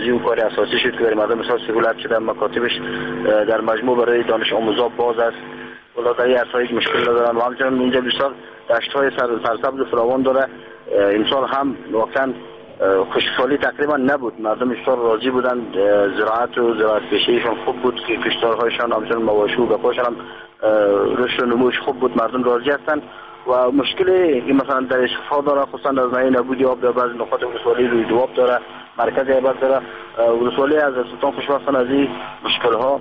ریاضی و کار اساسی شد که برای مردم بسیار سهولت شده. مکاتبش در مجموع برای دانش آموزا باز است. ولادای اسایید مشکل ندارن و همچنین اینجا بسیار دشت‌های سرسبز فراوان داره. امسال هم واقعا خشکسالی تقریبا نبود. مردم بسیار راضی بودن. زراعت و زراعت پیشه‌ایشون خوب بود که کشتارهایشان همچنین مواشی و گپاشان هم رشد و نموش خوب بود. مردم راضی هستند و مشکلی که مثلا در اشتفا داره خصوصا از ناحیه نبودی آب در بعض نقاط ولسوالی روی دواب داره، مرکز ایبک داره. ولسوالی از سلطان خوشبختانه از این مشکل‌ها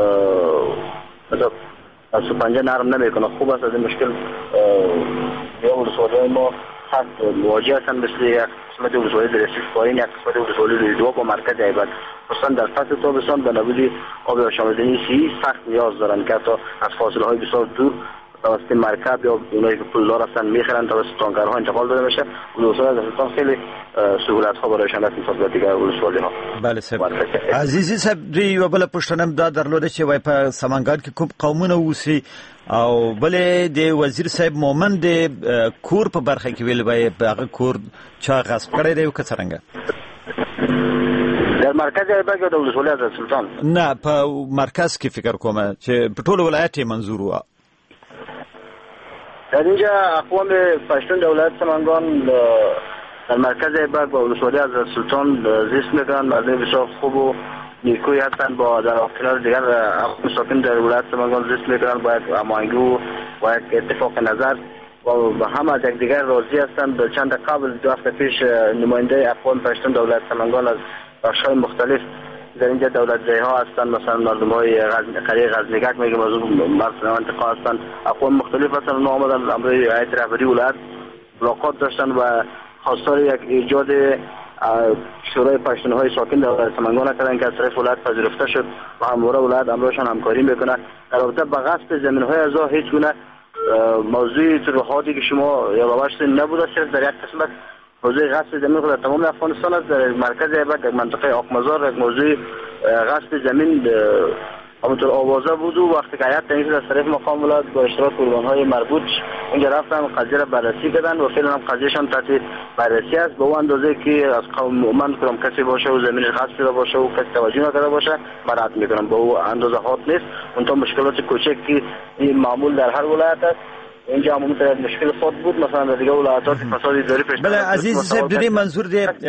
از پنجه نرم نمیکنه. خوب است از این مشکل. یا ولسوالی ما سخت مواجه هستن مثل یک قسمت ولسوالی در رسیف پایین، یک قسمت ولسوالی روی دواب و مرکز ایبک. خصوصا در فصل تابستان به نبود آب آشامیدنی سی سخت نیاز دارن که حتی از فاصله های بسیار دور توسط مرکب یا اونایی که پولدار هستن میخرن توسط تانکرها انتقال داده میشه. ولسوالی از سلطان خیلی سهولت ها برایشان هست نسبت به دیگر ولسوالی ها. بله صاحب. عزیزی صاحب دی و بل پښتنم دا درلوده چې وای په سمنګان کې کوم قومونه اوسي او بل د وزیر صاحب مومن د کور په برخه کې ویل وای هغه کور چا غصب کړی دی او کڅرنګ در مرکز ایبک یا د ولسوالی از سلطان نه په مرکز کې فکر کوم چې په ټول ولایت منظور و. در اینجا اقوام پشتون دولت سمنگان در مرکز ایبک و ولسوالی از سلطان زیست میکنند. مردم بسیار خوب و نیکویی هستند. با در کنار دیگر اقوام ساکن در ولایت سمنگان زیست میکنند با یک هماهنگی و یک اتفاق نظر و هم از یکدیگر راضی هستند. چند قبل دو هفته پیش نماینده اقوام پشتون دولت سمنگان از بخش‌های مختلف در اینجا دولت زایی ها هستند، مثلا مردم های قریه غزنیگک میگم از اون منطقه هستند، اقوام مختلف هستند. اونا آمدن امروی هیئت رهبری ولایت ملاقات داشتن و خواستار یک ایجاد شورای پشتونهای ساکن در ولایت سمنگان کردن که از طرف ولایت پذیرفته شد و همواره ولایت امروشان همکاری میکنه. در رابطه با غصب زمین‌های ازا هیچ گونه موضوع ترحاتی که شما یا باورش نبوده صرف در یک قسمت موضوع غصب زمین در تمام افغانستان است. در مرکز ایبک در منطقه آقمزار یک موضوع غصب زمین همونطور آوازه بود و وقتی که هیئت تنظیم از طرف مقام ولایت با اشتراک ارگان‌های مربوط اونجا رفتن قضیه را بررسی کردن و فعلا هم قضیهشان تحت بررسی است. به اون اندازه که از قوم مومن کنم کسی باشه و زمین غصب شده باشه و کسی توجه نکرده باشه مراد میکنم. به اون اندازه هات نیست. اونطور مشکلات کوچک که این معمول در هر ولایت است. اینجا هم مشکل خود بود مثلا در دیگه ولایات فساد اداری پیش. بله عزیز صاحب دې منظور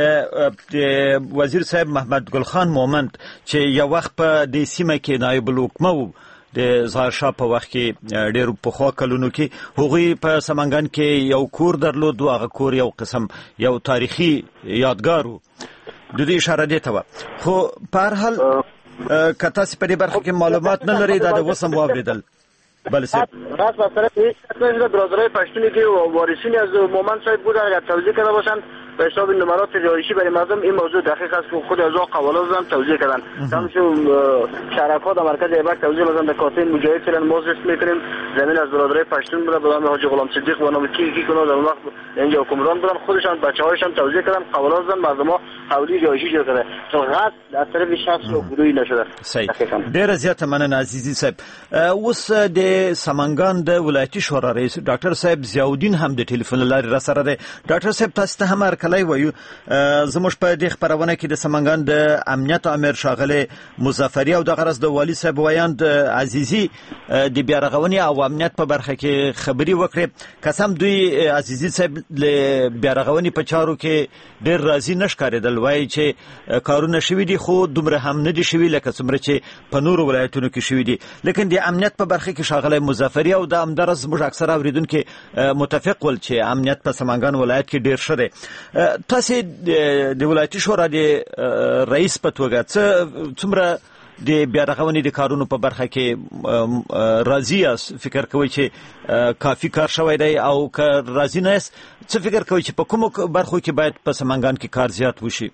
دی وزیر صاحب محمد ګل خان مومند چې یو وخت په دې سیمه کې نایب الحکومه و د ظاهر شاه په وخت کې ډېر پخوا کلونو کې هغوی په سمنګان کې یو کور درلود او هغه کور یو قسم یو تاریخي یادګار و. د دې اشاره دی ته خو په هر حال که تاسو په دې برخه کې معلومات نه لرئ دا د اوس هم واورېدل. بله صاحب راست از طرف برادرای پشتونی که وارثین از مومن صاحب بودن اگر توضیح کرده باشن به حساب نمرات رهایشی برای مردم این موضوع دقیق است که خود از قوالا دادن توضیح کردن. همچنین شرکات در مرکز ایبک توضیح دادن در کاتین مجاهد فعلا ما زیست میکنیم زمین از برادرای پشتون بوده به نام حاجی غلام صدیق و نام کی کنه در اون وقت اینجا حکمران بودن خودشان بچه‌هایشان توضیح کردن قوالا دادن مردم‌ها حوالی رهایشی جوړ کړه تو غلط از طرف شخص و گروهی نشده. صحیح. ډېر زیاته مننه عزیزي صاحب. اوس د سمنګان د ولایتي شورا رئیس ډاکټر صاحب ضیاءالدین هم د ټلیفون لارې را سره دی. ډاکټر صاحب تاسو ته هم هرکلی وایو. زموږ په دې خپرونه کې د سمنګان د امنیت امیر ښاغلی مظفري او د غرض د والي صاحب ویاند عزیزي د بیارغونې او امنیت په برخه کې خبري وکړي. قسم دوی عزیزي صاحب ل بیارغونې په چارو کې ډېر راضي نه ښکارېدل. وایي چې کارونه شوي دي خو دومره هم نه دي شوي لکه څومره چې په نورو ولایتونو کې شوي دي. لیکن د امنیت په برخه کې ښاغلی مظفري او د همدارس زموږ اکثره اوریدونکي متفق ول چې امنیت په سمنګان ولایت کې ډېر ښه دی. تاسو د ولایتي شورا د رئیس په توګه څومره د بیارغونې د کارونو په برخه کې راضي یاست؟ فکر کوئ چې کافي کار شوی دی او که راضي نه یاست څه فکر کوئ چې په کومو برخو کې باید په سمنګان کې کار زیات وشي؟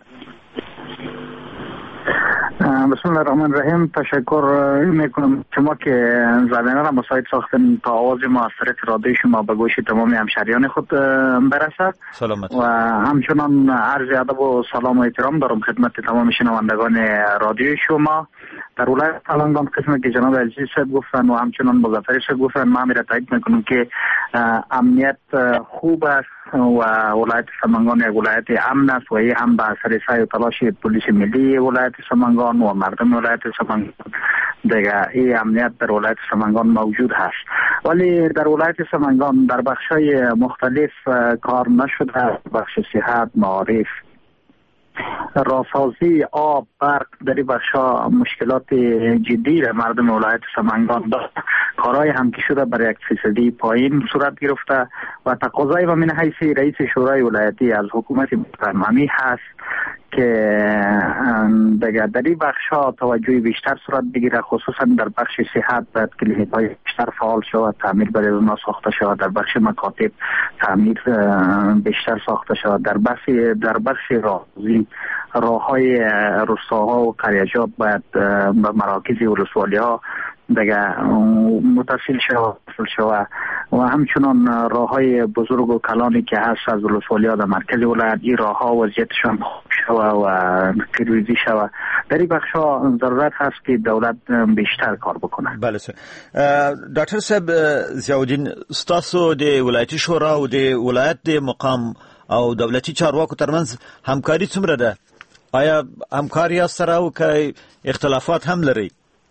بسم الله الرحمن الرحیم. تشکر میکنم شما که زمینه را مساعد ساختن تا آواز موثرت رادیوی شما به گوش تمام همشهریان خود برسد. سلامت. و همچنان عرض ادب و سلام و احترام دارم خدمت تمام شنوندگان رادیوی شما در ولایت سمنگان قسمی که جناب عزیز صاحب گفتن و همچنان مظفر صاحب گفتن، ما میره تایید میکنم که امنیت خوب است و ولایت سمنگان یک ولایت امن است و این هم به اثر سعی و تلاش پلیس ملی ولایت سمنگان و مردم ولایت سمنگان دیگه این امنیت در ولایت سمنگان موجود هست. ولی در ولایت سمنگان در بخشای مختلف کار نشده، بخش صحت، معارف، راهسازی، آب، برق، در این بخشا مشکلات جدی مردم ولایت سمنگان دارد. کارهای هم که شده برای 1% پایین صورت گرفته و تقاضای من حیث رئیس شورای ولایتی از حکومت محترمانی هست که دیگه در این بخشا توجه بیشتر صورت بگیره، خصوصا در بخش صحت باید کلینیک‌های بیشتر فعال شود، تعمیر برای اونا ساخته شود، در بخش مکاتب تعمیر بیشتر ساخته شود، در بخش راهزی راه‌های روستاها و قریجات باید به مراکز ولسوالی‌ها دیگه متصل شود و همچنان راه‌های بزرگ و کلانی که هست از ولسوالی‌ها در مرکز ولایت، این راه‌ها وضعیتشان خوب شود و پیروزی شود. در این بخش‌ها ضرورت هست که دولت بیشتر کار بکنه. بله سر. ډاکټر صاحب ضیاءالدین، ستاسو د ولایتي شورا او د ولایت د مقام او دولتي چارواکو ترمنځ همکاري څومره ده؟ آیا همکاري سره او که اختلافات هم لري؟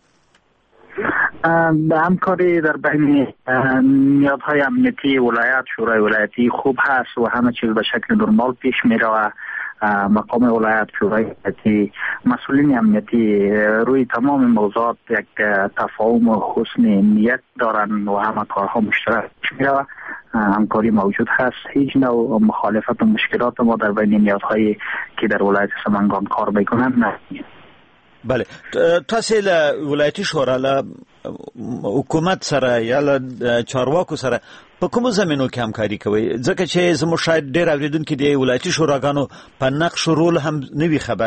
همکاری در بین نیازهای امنیتی ولایت، شورای ولایتی خوب هست و همه چیز به شکل نرمال پیش میره و مقام ولایت، شورای ولایتی، مسئولین امنیتی روی تمام موضوعات یک تفاهم و حسن نیت دارن و همه کارها مشترک میره و همکاری موجود هست. هیچ نوع مخالفت و مشکلات ما در بین نیازهایی که در ولایت سمنگان کار میکنن نه. بله، تاسو له ولایتي شورا له حکومت سره یا له چارواکو سره په کومو زمینو کې همکاري کوي؟ ځکه چې زموږ شاید ډېر اوریدونکي د ولایتي شوراګانو په نقش رول هم نه وي خبر.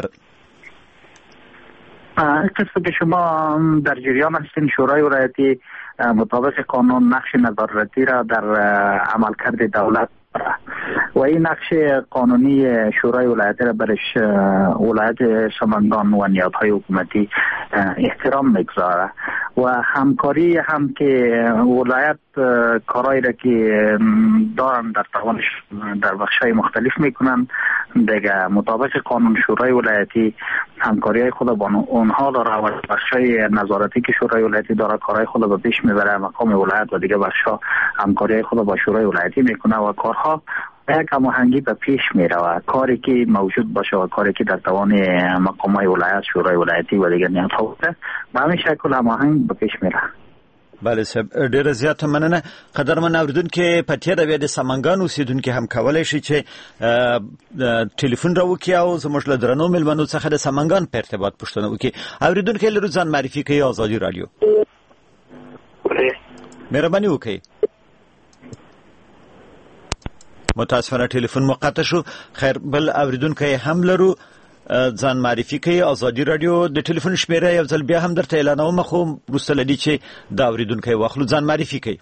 کسی که شما در جریان هستین، شورای ولایتی مطابق قانون نقش نظارتی را در عملکرد دولت و این نقش قانونی شورای ولایتی را برش ولایت سمنگان و نیازهای حکومتی احترام میگذاره و همکاری هم که ولایت کارایی را که دارن در توانش در بخشای مختلف میکنن دیگه مطابق قانون شورای ولایتی همکاری خود با اونها داره و بخشای نظارتی که شورای ولایتی داره کارهای خود به پیش میبره. مقام ولایت و دیگه بخشا همکاری خود با شورای ولایتی میکنه و کارها یک هماهنگی به پیش میره و کاری که موجود باشه و کاری که در توان مقامات ولایت، شورای ولایتی و دیگه نیازها بوده به همین شکل هماهنگ به پیش میره. بله صاحب، ډیره زیاته مننه. قدرمن اوریدونکو، په تیر د سمنګان اوسیدونکو هم کولای شي چې ټلیفون راوکړي او زموږ له درنو ملمنو څخه د سمنګان په ارتباط پوښتنه وکړي. اوریدونکو له ځان معرفي کوي آزادي رادیو. مهرباني وکړئ. متاسفانه ټلیفون مقطع شو. خیر، بل اوریدونکو هم لرو، ځان معرفي کوي آزادي رادیو. د ټلیفون شمیره یو ځل بیا هم درته اعلانوم، خو وروسته لدی چې دا اوریدونکو واخلو. ځان معرفي کوي.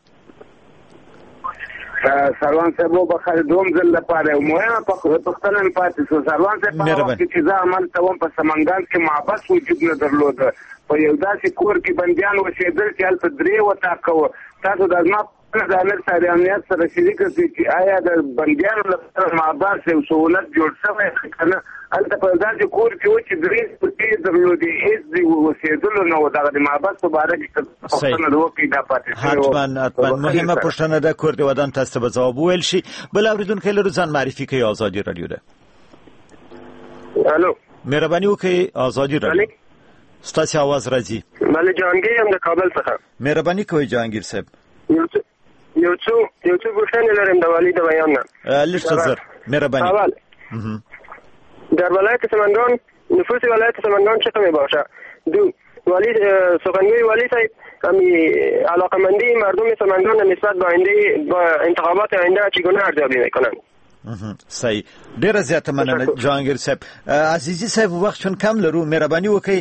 سروان صاحب بخیر دوم ځل لپاره مهمه پښتنه می پاتې شو. سروان صاحب په وخت کې چې عمل توم په سمنګان کې محبس وجود نه درلود، په یو داسې کور کې بنديان اوسېدل چې هلته درې وتا کو. تاسو د ازما د امیر سره امنیت سره شریک دي چې آیا د بنديانو لپاره محبس او سہولت جوړ شوی کنه؟ هلته په داسې کور کې و چې درې پټې درلودې هیڅ دی اوسېدل نو دغه د محبس په اړه کې پښتنه دوی دا پاتې شو. حتما مهمه پښتنه د کور د ودان تاسو به جواب ویل شي. بل اوریدونکو له ځان معرفي کوي آزادي رادیو ده. الو، مهرباني وکړئ آزادي رادیو. ستاسو आवाज راځي. مله جهانگیر هم د کابل څخه. مهرباني کوئ جهانگیر صاحب. یو څو غوښتنې لرم د والی د بیان نه. لږ زر مهرباني. اول در ولایت سمنگان نفوس ولایت سمنگان چه می باشه؟ دو، والی سخنگوی والی صاحب همی علاقمندی مردم سمنگان نسبت با انتخابات آینده چگونه ارزیابی میکنند؟ صحیح. ډیره زیاته مننه جهانگیر صاحب. عزیزی صاحب وخت چون کم لرو، مهرباني وکړئ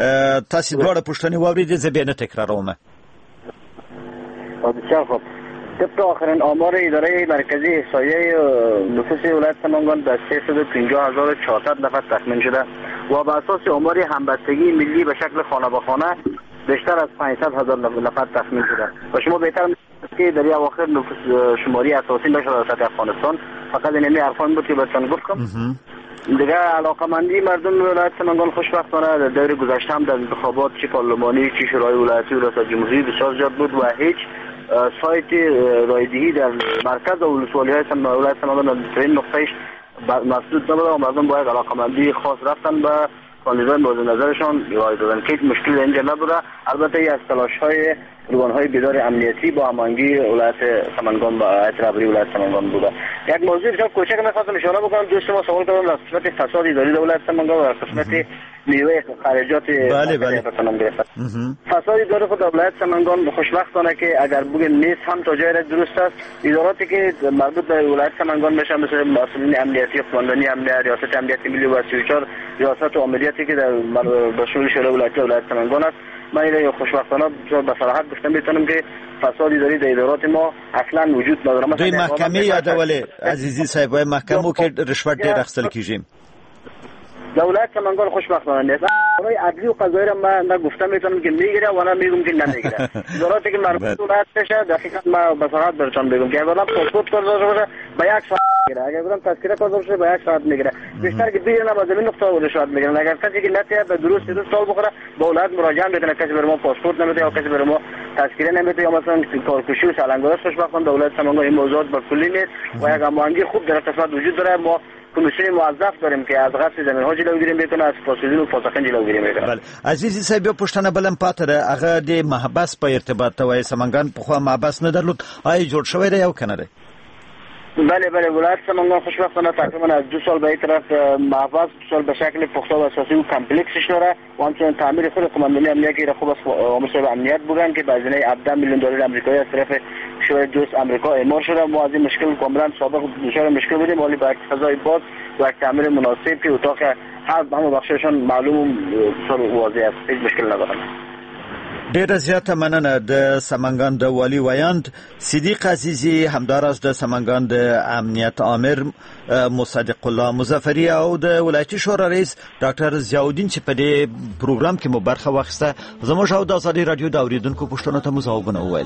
تاسو دواړه پوښتنې واورئ، زه به نه تکراروم. طبق آخرین آمار اداره مرکزی احصایه نفوس ولایت سمنگان در 350,400 نفر تخمین شده و بر اساس آمار همبستگی ملی به شکل خانه به خانه بیشتر از 500,000 نفر تخمین شده و شما بهتر می‌دونید که در اواخر نفوس شماری اساسی نشده در سطح افغانستان. فقط این حرفان بود که براتون گفتم. دیگه علاقمندی مردم ولایت سمنگان خوشبختانه در دور گذشته هم در انتخابات چه پارلمانی چه شورای ولایتی و ریاست جمهوری بسیار زیاد بود و هیچ سایت رایدهی در مرکز ولسوالی‌های ولایت سمنگان در این نقطهش مسدود نبود و مردم با یک علاقمندی خاص رفتن به کاندیدای مورد نظرشان رای دادن که مشکل اینجا نبوده. البته ای از تلاش‌های ارگان‌های بیدار امنیتی با هماهنگی ولایت سمنگان با هیئت رهبری ولایت سمنگان بوده. یک موضوع بسیار کوچک می‌خواستم اشاره بکنم. دوست ما سوال کردن در قسمت فساد اداری در ولایت سمنگان و قسمت میوه خارجات فساد اداری خود در ولایت سمنگان خوشبختانه که اگر بگیم نیست هم تا جای درست است. اداراتی که مربوط به ولایت سمنگان میشن مثل مسئولین امنیتی قماندانی امنیت ریاست امنیت ملی و 34 ریاست و عملیاتی که در مسئول شورای ولایتی ولایت سمنگان است، من اینو خوشبختانه به صراحت گفتم میتونم که فساد اداری در ادارات ما اصلا وجود نداره. دوی محکمه یادوله عزیزی صاحب و محکمو که رشوت ډیر اخیستل کیږي دولت سمنگان خوشبختانه نیست. برای عدلی و قضایی را من نگفتم میتونم که میگیره و نه میگم که نمیگیره. اداراتی که مربوط به ولایت بشه دقیقاً ما به صراحت براتون بگم که اگر پاسپورت کار داشته باشه به یک ساعت میگیره، اگر بودم تذکره کار داشته باشه به یک ساعت میگیره. بیشتر که بیرون از زمین نقطه رشوت میگیرن. اگر کسی که نتیجه به درست سال بخوره با ولایت مراجعه میکنه، کسی بر ما پاسپورت نمیده یا کسی بر ما تذکره نمیده یا مثلا کارکشی و سالنگار خوشبختانه دولت سمنگان این موضوعات به کلی نیست و یک هماهنگی خوب در قسمت وجود داره. ما کمیسیون موظف داریم که از غصب زمین ها جلوگیری میکنه، از فاسدین و فاسقین جلوگیری میکنه. بله عزیزی صاحب یو پښتنه بلم پاتره هغه د محبس په ارتباط توای سمنگان په خو محبس نه درلود آی جوړ شوی دی یو کنه دی. بله ولایت سمنگان خوشبختانه تقریبا از 2 سال به این طرف محبس 2 سال به شکل پخته و اساسی و کمپلکسش داره و همچنین تعمیر خود قماندانی امنیتی که خوب از امور صاحب امنیت بودن که به هزینه 17 میلیون دلار آمریکایی از طرف شورای دوست آمریکا اعمار شده. ما از این مشکل کاملا سابق دچار مشکل بودیم ولی با فضای باز و یک تعمیر مناسب که اتاق همه بخششان معلوم بسیار واضح است، هیچ مشکل ندارم. ډیره زیاته مننه د سمنگان د والی ویاند صدیق عزیزی همداراز د سمنگان د امنیت آمر مصدق الله مظفری او د ولایتي شورا رئیس ډاکټر ضیاءالدین چې په دې پروګرام کې مو برخه واخیسته. زموږ او د ازادي رادیو د اوریدونکو پوښتنو ته مو ځوابونه وویل.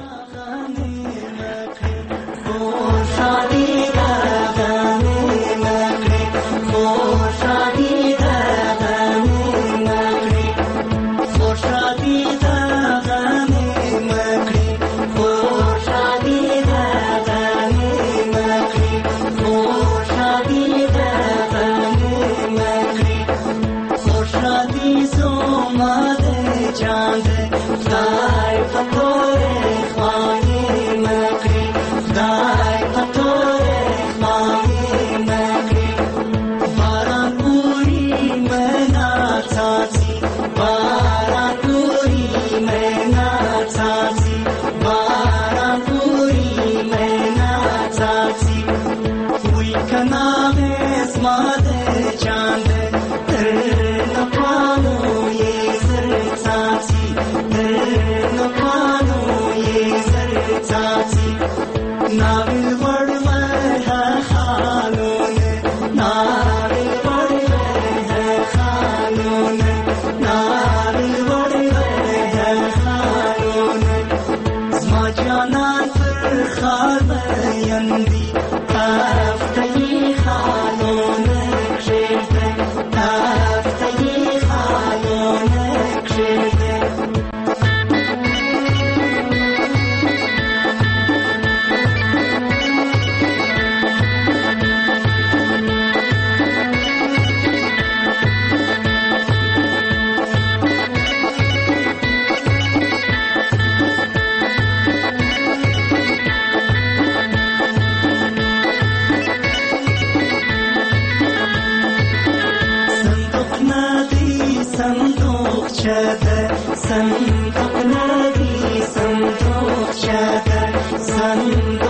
صندوق نبی صندوق شده